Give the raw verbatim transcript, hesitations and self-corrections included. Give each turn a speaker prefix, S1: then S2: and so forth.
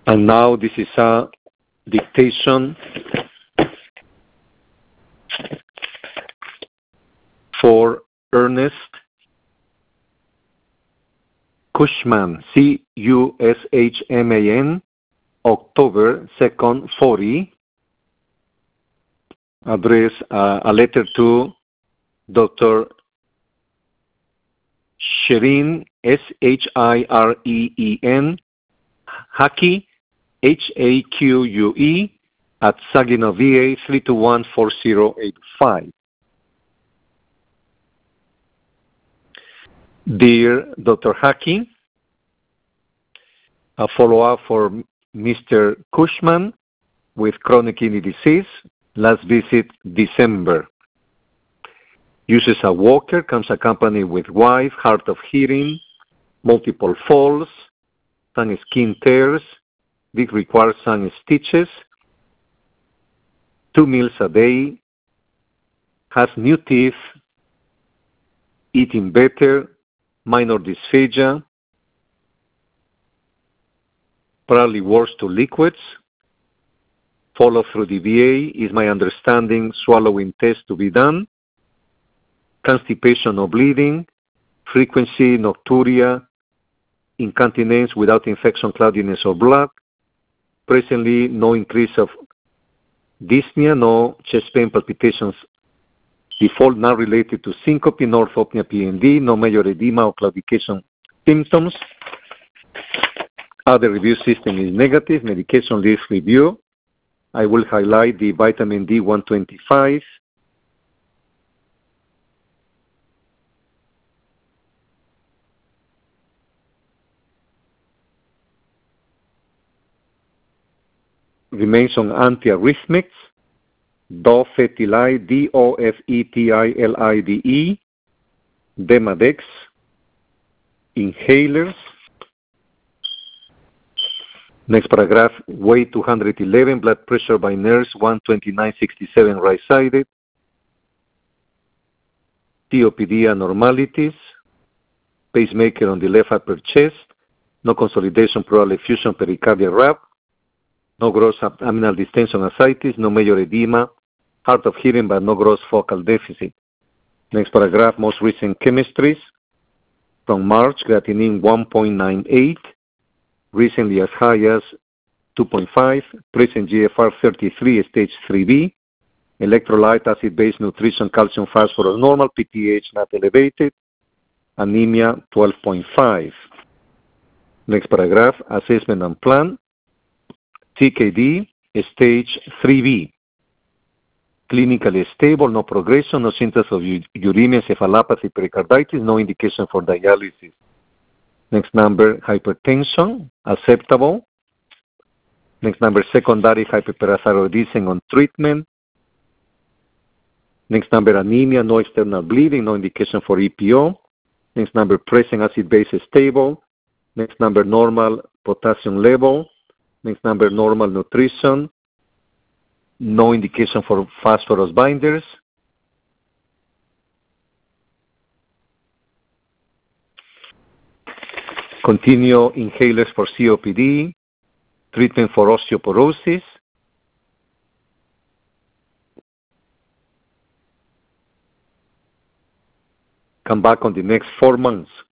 S1: And now this is a dictation for Ernest Cushman, C U S H M A N, October second, forty. Address uh, a letter to Doctor Shireen, S H I R E E N, Haqui, H A Q U E, at Saginaw V A three two one four zero eight five. Dear Doctor Haqui, a follow-up for Mister Cushman with chronic kidney disease, last visit December. Uses a walker, comes accompanied with wife, hard of hearing, multiple falls, some skin tears, this requires some stitches, two meals a day, has new teeth, eating better, minor dysphagia, probably worse to liquids, follow through the V A, is my understanding, swallowing test to be done, constipation or bleeding, frequency, nocturia, incontinence without infection, cloudiness, or blood. Presently, no increase of dyspnea, no chest pain, palpitations, default not related to syncope, nor orthopnea, P N D, no major edema or claudication symptoms. Other review system is negative. Medication list review. I will highlight the vitamin D one twenty-five. Remains on antiarrhythmics. Dofetilide, D O F E T I L I D E, Demodex, inhalers. Next paragraph, weight two hundred eleven, blood pressure by nurse one twenty-nine sixty-seven right-sided, C O P D abnormalities, pacemaker on the left upper chest, no consolidation, pleural effusion, pericardial rap, no gross abdominal distension, ascites, no major edema, hard of hearing but no gross focal deficit. Next paragraph, most recent chemistries. From March, creatinine one point nine eight, recently as high as two point five, present G F R thirty-three, stage three B, electrolyte, acid-base nutrition, calcium, phosphorus normal, P T H not elevated, anemia twelve point five. Next paragraph, assessment and plan. C K D, stage three B. Clinically stable, no progression, no symptoms of uremia, encephalopathy, pericarditis, no indication for dialysis. Next number, hypertension, acceptable. Next number, secondary hyperparathyroidism on treatment. Next number, anemia, no external bleeding, no indication for E P O. Next number, present acid base stable. Next number, normal potassium level. Next number, normal nutrition. No indication for phosphorus binders. Continue inhalers for C O P D. Treatment for osteoporosis. Come back on the next four months.